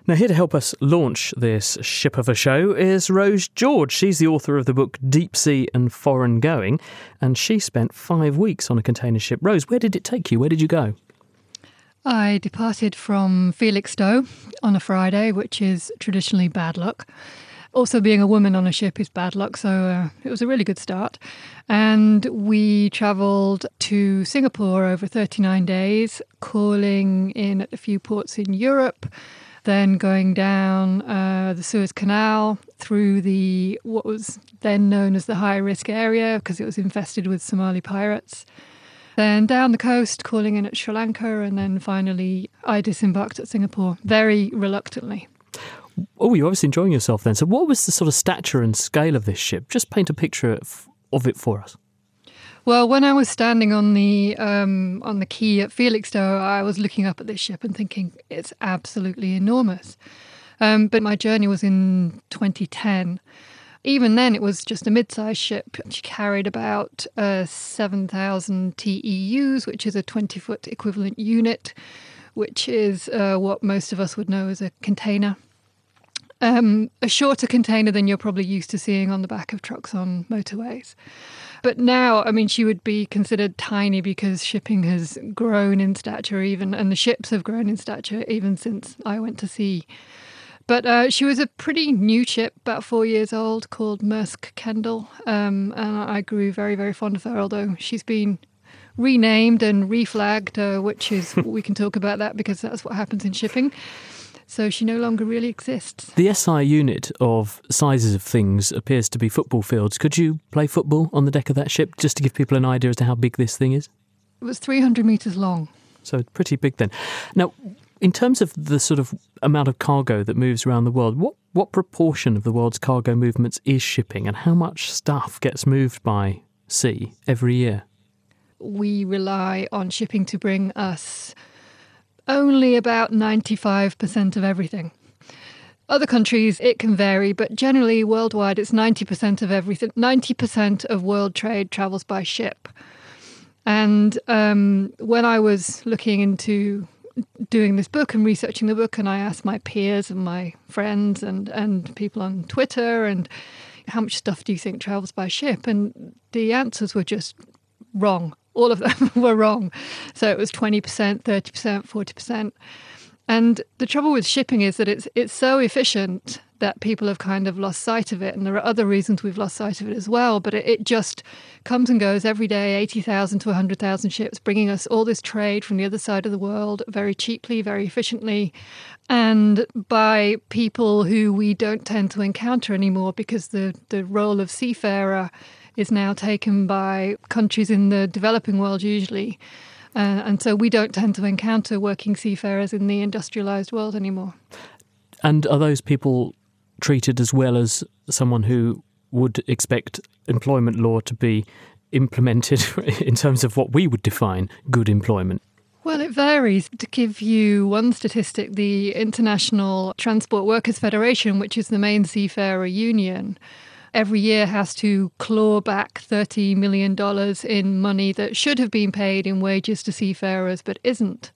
Now, here to help us launch this ship of a show is Rose George. She's the author of the book Deep Sea and Foreign Going, and she spent 5 weeks on a container ship. Rose, where did it take you? Where did you go? I departed from Felixstowe on a Friday, which is traditionally bad luck. Also, being a woman on a ship is bad luck, so it was a really good start. And we travelled to Singapore over 39 days, calling in at a few ports in Europe, then going down the Suez Canal through what was then known as the high-risk area because it was infested with Somali pirates. Then down the coast, calling in at Sri Lanka, and then finally I disembarked at Singapore, very reluctantly. Oh, you're obviously enjoying yourself then. So what was the sort of stature and scale of this ship? Just paint a picture of it for us. Well, when I was standing on the quay at Felixstowe, I was looking up at this ship and thinking, it's absolutely enormous. But my journey was in 2010. Even then, it was just a mid-sized ship. She carried about 7,000 TEUs, which is a 20-foot equivalent unit, which is what most of us would know as a container. A shorter container than you're probably used to seeing on the back of trucks on motorways. But now, I mean, she would be considered tiny because shipping has grown in stature and the ships have grown in stature even since I went to sea. But she was a pretty new ship, about 4 years old, called Maersk Kendall. And I grew very, very fond of her, although she's been renamed and reflagged, which is, we can talk about that because that's what happens in shipping. So she no longer really exists. The SI unit of sizes of things appears to be football fields. Could you play football on the deck of that ship, just to give people an idea as to how big this thing is? It was 300 metres long. So pretty big then. Now, in terms of the sort of amount of cargo that moves around the world, what proportion of the world's cargo movements is shipping, and how much stuff gets moved by sea every year? We rely on shipping to bring us only about 95% of everything. Other countries, it can vary, but generally worldwide, it's 90% of everything. 90% of world trade travels by ship. And when I was looking into doing this book and researching the book, and I asked my peers and my friends and people on Twitter, and how much stuff do you think travels by ship? And the answers were just wrong. All of them were wrong. So it was 20%, 30%, 40%. And the trouble with shipping is that it's so efficient that people have kind of lost sight of it. And there are other reasons we've lost sight of it as well. But it just comes and goes every day, 80,000 to 100,000 ships, bringing us all this trade from the other side of the world very cheaply, very efficiently, and by people who we don't tend to encounter anymore because the role of seafarer is now taken by countries in the developing world usually. And so we don't tend to encounter working seafarers in the industrialised world anymore. And are those people treated as well as someone who would expect employment law to be implemented in terms of what we would define good employment? Well, it varies. To give you one statistic, the International Transport Workers Federation, which is the main seafarer union, every year has to claw back $30 million in money that should have been paid in wages to seafarers but isn't.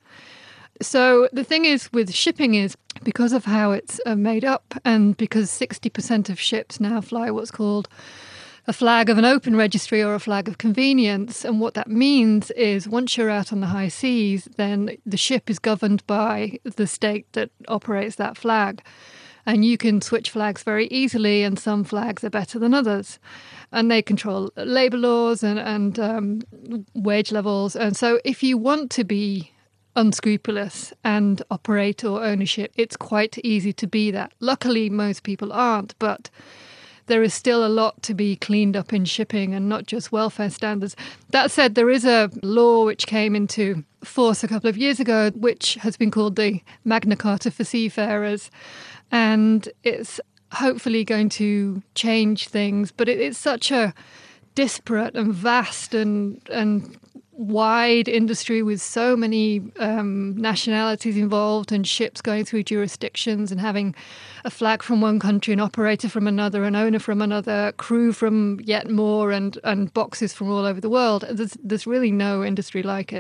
So the thing is with shipping is because of how it's made up and because 60% of ships now fly what's called a flag of an open registry or a flag of convenience. And what that means is once you're out on the high seas, then the ship is governed by the state that operates that flag. And you can switch flags very easily, and some flags are better than others. And they control labour laws and wage levels. And so if you want to be unscrupulous and operate or own a ship, it's quite easy to be that. Luckily, most people aren't, but there is still a lot to be cleaned up in shipping and not just welfare standards. That said, there is a law which came into force a couple of years ago, which has been called the Magna Carta for Seafarers. And it's hopefully going to change things, but it's such a disparate and vast and wide industry with so many nationalities involved and ships going through jurisdictions and having a flag from one country, an operator from another, an owner from another, crew from yet more, and boxes from all over the world. There's really no industry like it.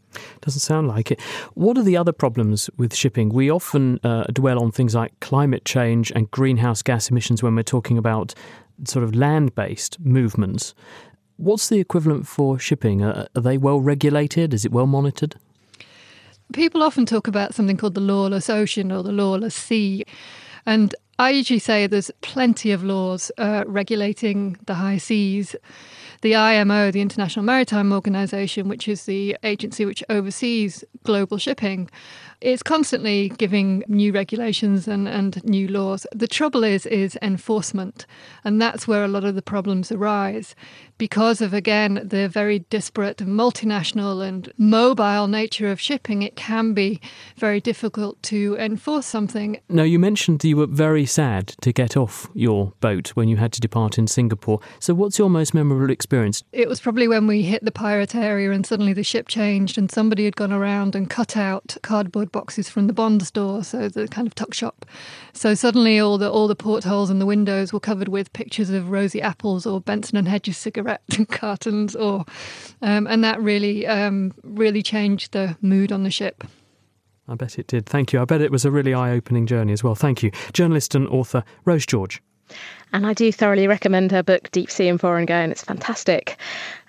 Doesn't sound like it. What are the other problems with shipping? We often dwell on things like climate change and greenhouse gas emissions when we're talking about sort of land-based movements. What's the equivalent for shipping? Are they well regulated? Is it well monitored? People often talk about something called the lawless ocean or the lawless sea. And I usually say there's plenty of laws regulating the high seas. The IMO, the International Maritime Organization, which is the agency which oversees global shipping, is constantly giving new regulations and new laws. The trouble is enforcement, and that's where a lot of the problems arise. Because of, again, the very disparate multinational and mobile nature of shipping, it can be very difficult to enforce something. Now, you mentioned you were very sad to get off your boat when you had to depart in Singapore. So what's your most memorable experience? It was probably when we hit the pirate area and suddenly the ship changed and somebody had gone around and cut out cardboard boxes from the Bond store, so the kind of tuck shop. So suddenly all the portholes and the windows were covered with pictures of Rosie Apples or Benson and Hedges cigarette cartons, and that really changed the mood on the ship. I bet it did. Thank you. I bet it was a really eye-opening journey as well. Thank you. Journalist and author Rose George. And I do thoroughly recommend her book, Deep Sea and Foreign Going. It's fantastic.